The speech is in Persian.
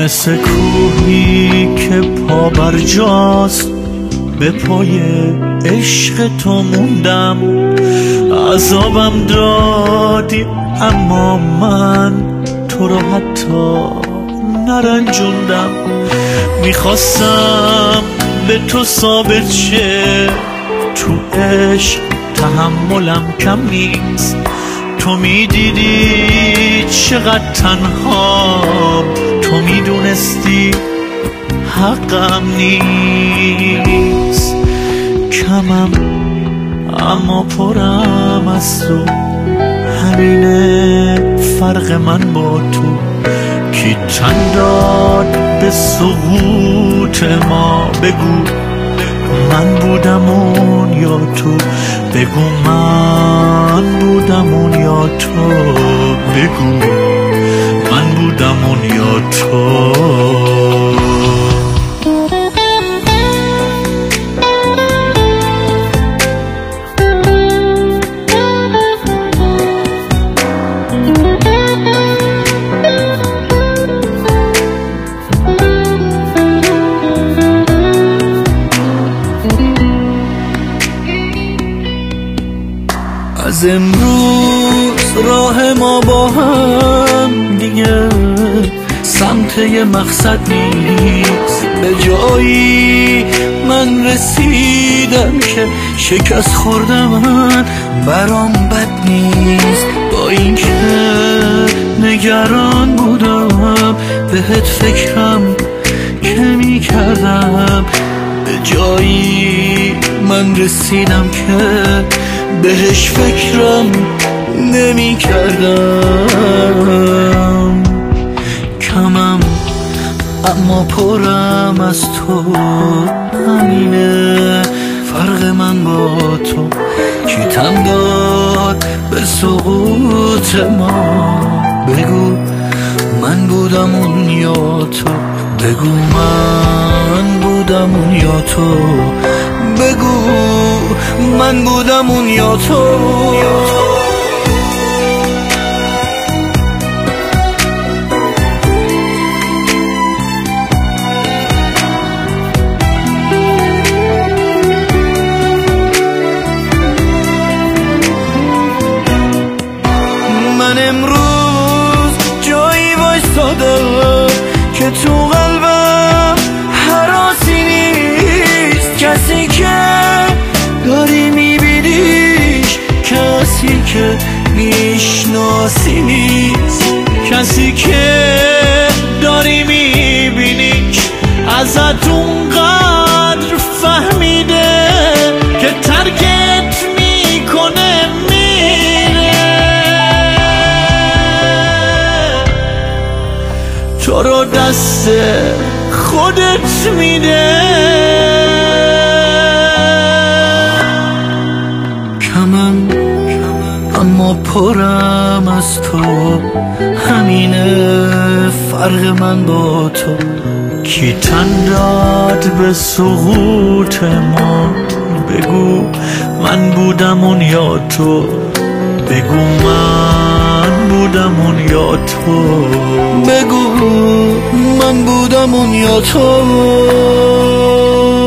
مثل کوهی که پا بر جاست به پای عشق تو موندم. عذابم دادی اما من تو رو حتی نرنجوندم. میخواستم به تو ثابت شه تو عشق تحملم کم نیست. تو میدیدی چقدر تنهام، تو میدونستی حقم نیست. کمم اما پرم از تو، همینه فرق من با تو. کی تن داد به سقوط ما؟ بگو من بودم اون یا تو؟ بگو من بودم اون یا تو؟ بگو من بودم اون یا تو؟ از امروز راه ما با هم دیگه سمت یه مقصد نیست. به جایی من رسیدم که شکست خوردم، من برام بد نیست. با این که نگران بودم بهت فکرم که می کردم. به جایی من رسیدم که بهش فکرم نمی کردم. کمم اما پرم از تو، همینه فرق من با تو. کی تن داد به سقوط ما؟ بگو من بودم اون یا تو؟ بگو من بودم اون یا تو؟ بگو من بودم اون یا تو؟ من امروز جایی وایستادم که تو قلبم هراسی نیست. کسی که داری میبینیش، کسی که میشناسی نیست. کسی که داری میبینیش ازت اونقدر فهمیده که ترکت میکنه میره. تو رو دست خودت میده. اما پرم از تو، همینه فرق من با تو. کی تن داد به سقوط ما؟ بگو من بودم اون یا تو؟ بگو من بودم اون یا تو؟ بگو من بودم اون یا تو؟